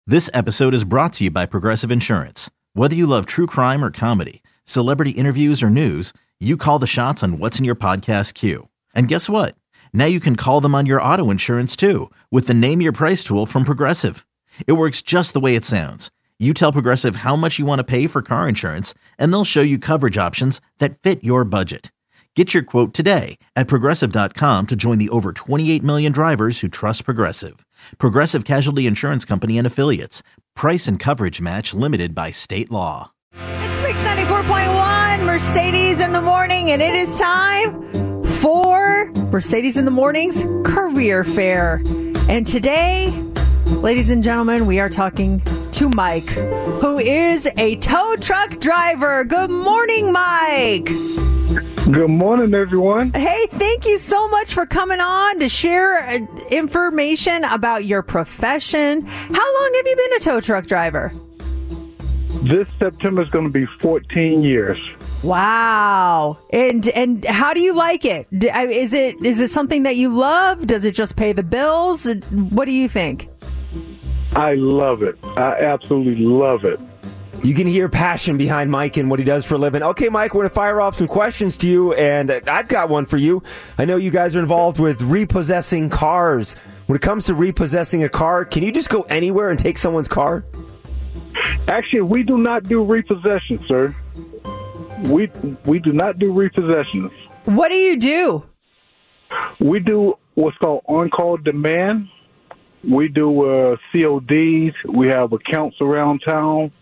This episode is brought to you by Progressive Insurance. Whether you love true crime or comedy, celebrity interviews or news, you call the shots on what's in your podcast queue. And guess what? Now you can call them on your auto insurance too with the Name Your Price tool from Progressive. It works just the way it sounds. You tell Progressive how much you want to pay for car insurance, and they'll show you coverage options that fit your budget. Get your quote today at Progressive.com to join the over 28 million drivers who trust Progressive. Progressive Casualty Insurance Company and Affiliates. Price and coverage match limited by state law. It's Mix 94.1, Mercedes in the morning, and it is time for Mercedes in the Morning's Career Fair. And today, ladies and gentlemen, we are talking to Mike, who is a tow truck driver. Good morning, Mike. Good morning, everyone. Hey, thank you so much for coming on to share information about your profession. How long have you been a tow truck driver? This September is going to be 14 years. Wow. And how do you like it? Is it something that you love? Does it just pay the bills? What do you think? I love it. I absolutely love it. You can hear passion behind Mike and what he does for a living. Okay, Mike, we're going to fire off some questions to you, and I've got one for you. I know you guys are involved with repossessing cars. When it comes to repossessing a car, can you just go anywhere and take someone's car? Actually, we do not do repossessions, sir. We do not do repossessions. What do you do? We do what's called on-call demand. We do CODs. We have accounts around town.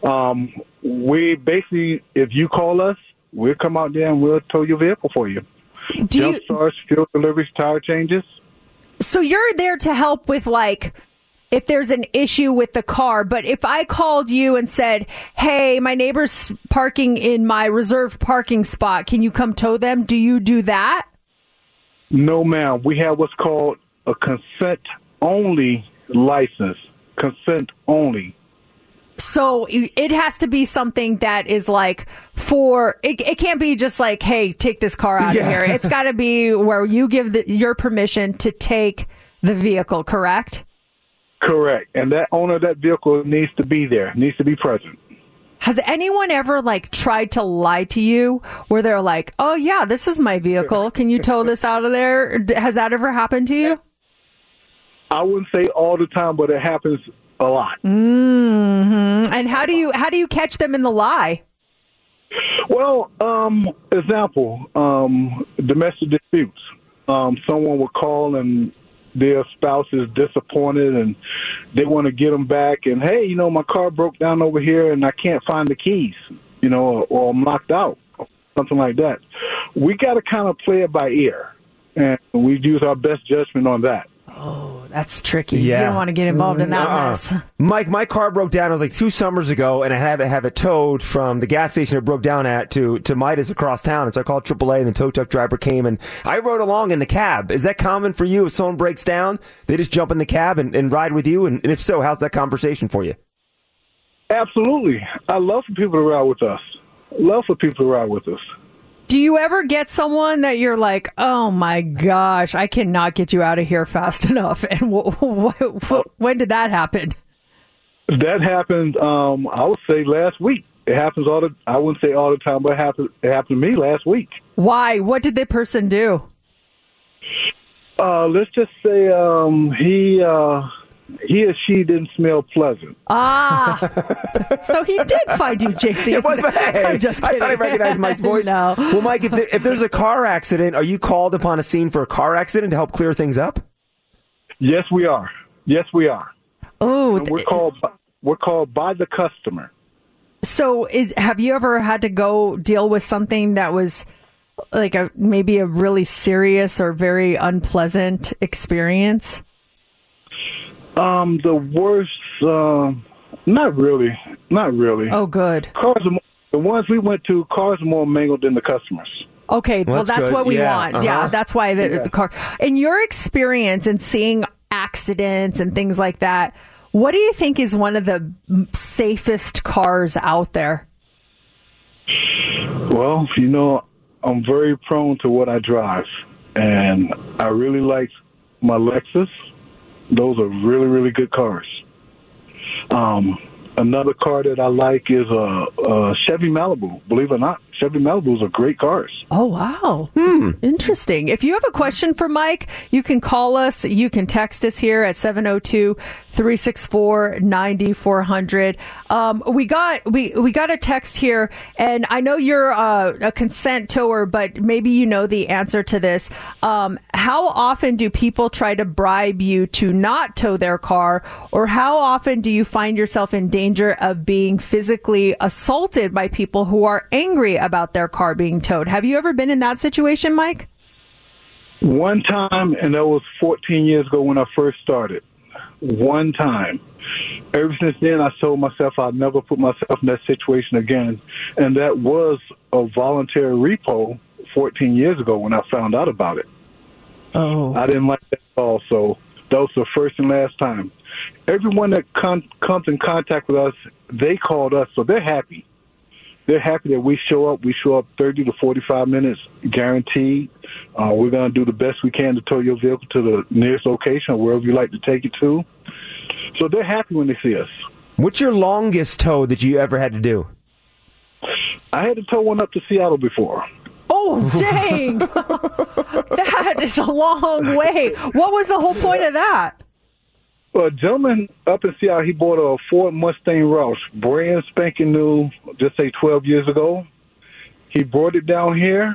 We basically, if you call us, we'll come out there and we'll tow your vehicle for you. Jump starts, fuel deliveries, tire changes. So you're there to help with, like, if there's an issue with the car, but if I called you and said, hey, my neighbor's parking in my reserved parking spot, can you come tow them? Do you do that? No, ma'am. We have what's called a consent-only license. Consent only. So it has to be something that is like it can't be just like, hey, take this car out of here. It's got to be where you give your permission to take the vehicle, correct? Correct. And that owner of that vehicle needs to be there, needs to be present. Has anyone ever tried to lie to you where they're like, oh, yeah, this is my vehicle. Can you tow this out of there? Has that ever happened to you? I wouldn't say all the time, but it happens a lot. Mm-hmm. And how do you catch them in the lie? Well, example, domestic disputes. Someone will call and their spouse is disappointed and they want to get them back. And, hey, my car broke down over here and I can't find the keys, or I'm locked out, something like that. We got to kind of play it by ear, and we use our best judgment on that. Oh, that's tricky. Yeah. You don't want to get involved in that mess. Mike, my car broke down. It was like 2 summers ago, and I had to have it towed from the gas station it broke down at to Midas across town. And so I called AAA, and the tow truck driver came, and I rode along in the cab. Is that common for you? If someone breaks down, they just jump in the cab and ride with you? And if so, how's that conversation for you? Absolutely. I love for people to ride with us. Do you ever get someone that you're like, oh my gosh, I cannot get you out of here fast enough? And when did that happen? That happened, I would say last week. It happens I wouldn't say all the time, but it happened to me last week. Why? What did the person do? Let's just say he or she didn't smell pleasant. So he did find you, JC. I'm just kidding. I thought I recognized Mike's voice. No. Well, Mike, if there's a car accident, are you called upon a scene for a car accident to help clear things up? Yes, we are. Oh, we're called by the customer. So, have you ever had to go deal with something that was like maybe a really serious or very unpleasant experience? The worst, not really. Oh, good. The ones we went to, cars are more mangled than the customers. Okay, well, that's good. what we want. Uh-huh. Yeah, that's why the car. In your experience and seeing accidents and things like that, what do you think is one of the safest cars out there? Well, I'm very prone to what I drive, and I really like my Lexus. Those are really, really good cars. Another car that I like is a Chevy Malibu. Believe it or not, Chevy Malibus are great cars. Oh, wow. Interesting. If you have a question for Mike, you can call us. You can text us here at 702-364-9400. We got a text here, and I know you're a consent tower, but maybe you know the answer to this. How often do people try to bribe you to not tow their car, or how often do you find yourself in danger of being physically assaulted by people who are angry about their car being towed? Have you ever been in that situation, Mike? One time, and that was 14 years ago when I first started. One time. Ever since then, I told myself I'd never put myself in that situation again. And that was a voluntary repo 14 years ago when I found out about it. Oh. I didn't like that at all, so that was the first and last time. Everyone that comes in contact with us, they called us, so they're happy. They're happy that we show up. We show up 30 to 45 minutes, guaranteed. We're going to do the best we can to tow your vehicle to the nearest location or wherever you like to take it to. So they're happy when they see us. What's your longest tow that you ever had to do? I had to tow one up to Seattle before. Oh, dang. That is a long way. What was the whole point of that? Well, a gentleman up in Seattle, he bought a Ford Mustang Roush, brand spanking new, just say 12 years ago. He brought it down here.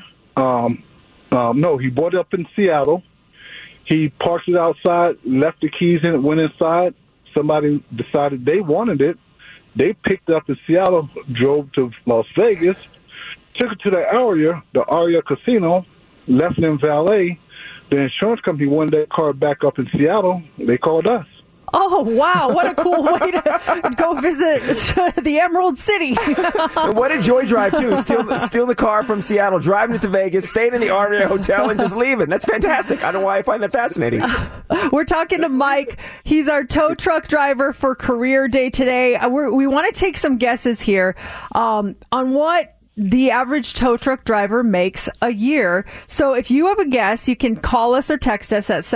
He bought it up in Seattle. He parked it outside, left the keys in it, went inside. Somebody decided they wanted it. They picked it up in Seattle, drove to Las Vegas, took it to the Aria Casino, left it in valet. The insurance company wanted that car back up in Seattle. They called us. Oh, wow. What a cool way to go visit the Emerald City. And what a joy drive, too. Stealing the car from Seattle, driving it to Vegas, staying in the Aria Hotel, and just leaving. That's fantastic. I don't know why I find that fascinating. We're talking to Mike. He's our tow truck driver for Career Day today. We want to take some guesses here on what the average tow truck driver makes a year. So if you have a guess, you can call us or text us at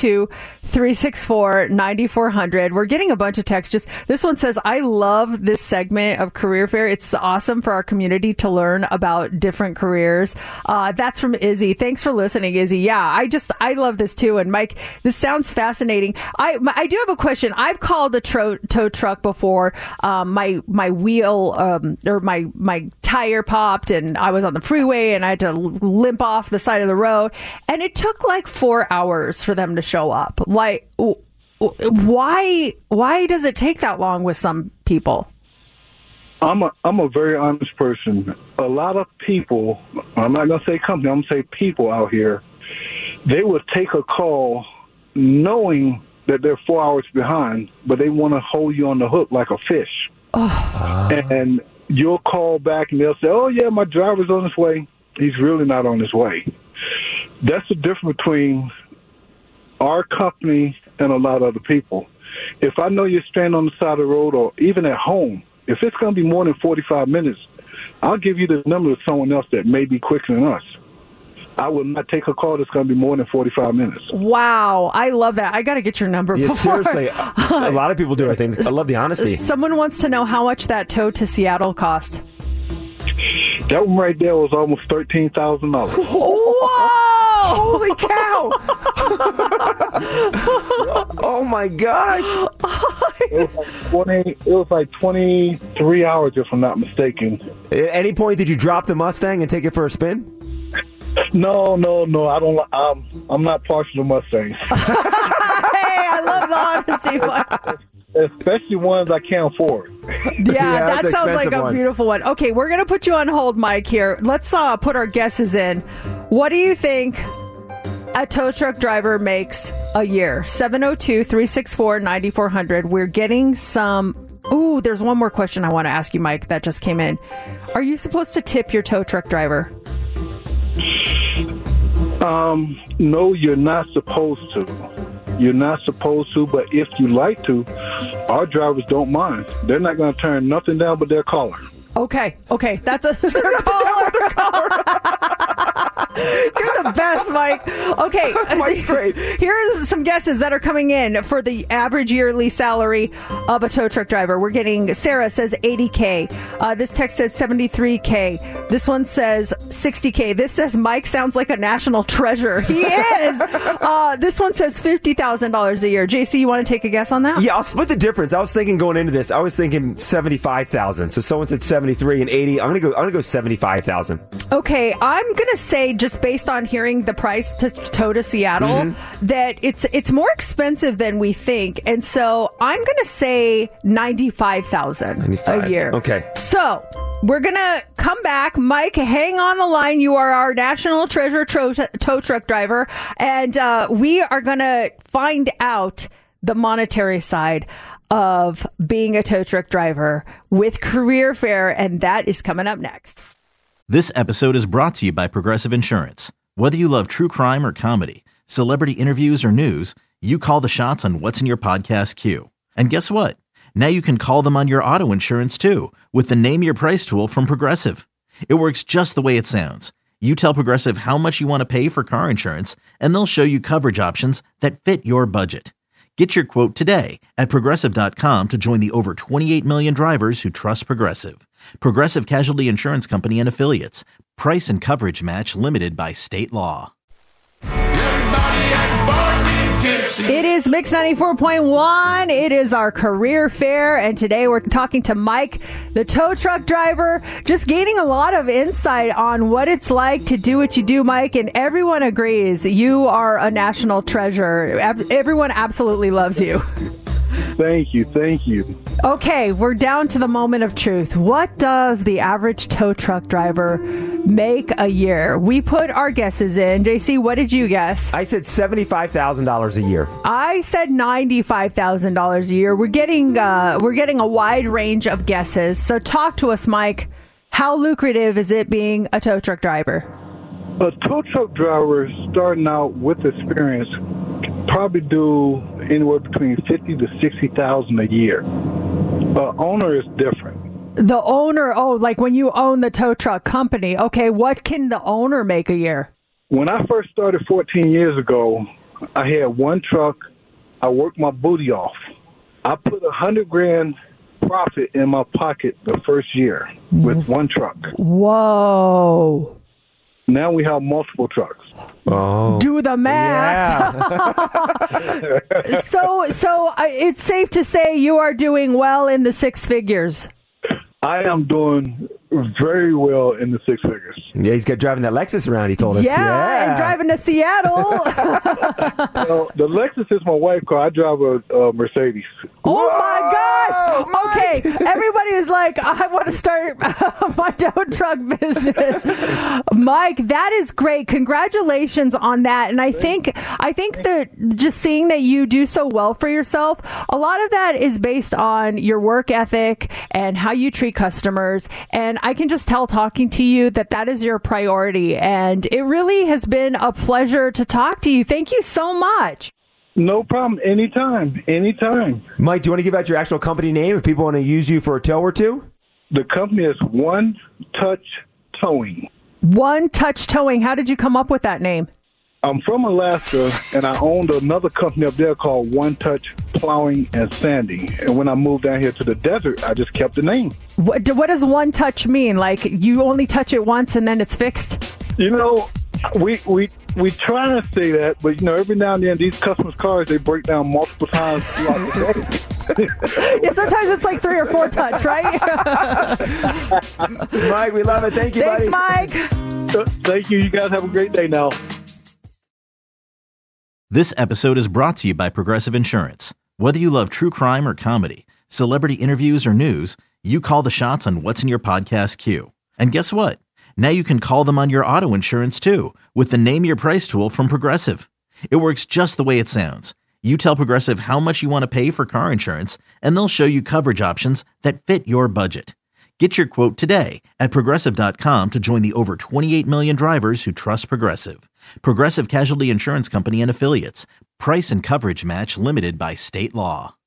702-364-9400. We're getting a bunch of texts. This one says, I love this segment of Career Fair. It's awesome for our community to learn about different careers. That's from Izzy. Thanks for listening, Izzy. Yeah, I love this too. And Mike, this sounds fascinating. I do have a question. I've called a tow truck before. My wheel, or my tire popped and I was on the freeway and I had to limp off the side of the road, and it took like 4 hours for them to show up. Like, why does it take that long with some people? I'm a very honest person. A lot of people, I'm not going to say company, I'm going to say people out here, they would take a call knowing that they're 4 hours behind, but they want to hold you on the hook like a fish. And you'll call back and they'll say, oh, yeah, my driver's on his way. He's really not on his way. That's the difference between our company and a lot of other people. If I know you're stranded on the side of the road or even at home, if it's going to be more than 45 minutes, I'll give you the number of someone else that may be quicker than us. I will not take a call that's going to be more than 45 minutes. Wow. I love that. I got to get your number before. Seriously. A lot of people do, I think. I love the honesty. Someone wants to know how much that tow to Seattle cost. That one right there was almost $13,000. Whoa! Holy cow! Oh, my gosh. It was like 23 hours, if I'm not mistaken. At any point, did you drop the Mustang and take it for a spin? No. I don't. I'm not partial to Mustangs. Hey, I love the honesty. Especially ones I can't afford. Yeah, that sounds like a beautiful one. Okay, we're going to put you on hold, Mike, here. Let's put our guesses in. What do you think a tow truck driver makes a year? 702-364-9400. We're getting some... Ooh, there's one more question I want to ask you, Mike, that just came in. Are you supposed to tip your tow truck driver? No, you're not supposed to. You're not supposed to, but if you like to, our drivers don't mind. They're not going to turn nothing down but their collar. Okay. That's their collar. You're the best, Mike. Okay. Mike's great. Here's some guesses that are coming in for the average yearly salary of a tow truck driver. We're getting, Sarah says $80K. This text says $73K. This one says $60K. This says Mike sounds like a national treasure. He is. This one says $50,000 a year. JC, you want to take a guess on that? Yeah, I'll split the difference. I was thinking going into this, I was thinking 75,000. So someone said 73 and 80. I'm gonna go 75,000. Okay, I'm gonna say, just based on hearing the price to tow to Seattle, that it's more expensive than we think, and so I'm gonna say 95,000 a year. Okay. So we're gonna come back. Mike, hang on the line. You are our national treasure tow truck driver, and we are gonna find out the monetary side of being a tow truck driver with Career Fair, and that is coming up next. This episode is brought to you by Progressive Insurance. Whether you love true crime or comedy, celebrity interviews or news, you call the shots on what's in your podcast queue. And guess what? Now you can call them on your auto insurance too with the Name Your Price tool from Progressive. It works just the way it sounds. You tell Progressive how much you want to pay for car insurance, and they'll show you coverage options that fit your budget. Get your quote today at Progressive.com to join the over 28 million drivers who trust Progressive. Progressive Casualty Insurance Company and Affiliates. Price and coverage match limited by state law. It is Mix 94.1. It is our Career Fair, and today we're talking to Mike, the tow truck driver, just gaining a lot of insight on what it's like to do what you do, Mike, and everyone agrees you are a national treasure. Everyone absolutely loves you. Thank you. Okay, we're down to the moment of truth. What does the average tow truck driver make a year? We put our guesses in. JC, what did you guess? I said $75,000 a year. I said $95,000 a year. We're getting a wide range of guesses. So talk to us, Mike. How lucrative is it being a tow truck driver? A tow truck driver starting out with experience probably do anywhere between $50,000 to $60,000 a year. Owner is different. The owner, like when you own the tow truck company. Okay, what can the owner make a year? When I first started 14 years ago, I had one truck. I worked my booty off. I put $100,000 profit in my pocket the first year with one truck. Whoa. Now we have multiple trucks. Oh. Do the math. Yeah. So it's safe to say you are doing well in the six figures. I am doing very well in the six figures. Yeah, he's got driving that Lexus around, he told us. Yeah. And driving to Seattle. The Lexus is my wife's car. I drive a Mercedes. Oh, my gosh. Okay. Everybody is like, I want to start my tow truck business. Mike, that is great. Congratulations on that. And I think that just seeing that you do so well for yourself, a lot of that is based on your work ethic and how you treat customers. And I can just tell talking to you that is your priority. And it really has been a pleasure to talk to you. Thank you so much. No problem. Anytime. Mike, do you want to give out your actual company name if people want to use you for a tow or two? The company is One Touch Towing. One Touch Towing. How did you come up with that name? I'm from Alaska, and I owned another company up there called One Touch Plowing and Sanding. And when I moved down here to the desert, I just kept the name. What does one touch mean? Like you only touch it once and then it's fixed? You know, we try to say that, but you know, every now and then these customers' cars, they break down multiple times throughout the day. Yeah, sometimes it's like 3 or 4 touch, right? Mike, we love it. Thank you, Thanks, buddy. Mike. Thank you. You guys have a great day now. This episode is brought to you by Progressive Insurance. Whether you love true crime or comedy, celebrity interviews or news, you call the shots on what's in your podcast queue. And guess what? Now you can call them on your auto insurance too with the Name Your Price tool from Progressive. It works just the way it sounds. You tell Progressive how much you want to pay for car insurance, and they'll show you coverage options that fit your budget. Get your quote today at Progressive.com to join the over 28 million drivers who trust Progressive. Progressive Casualty Insurance Company and Affiliates. Price and coverage match limited by state law.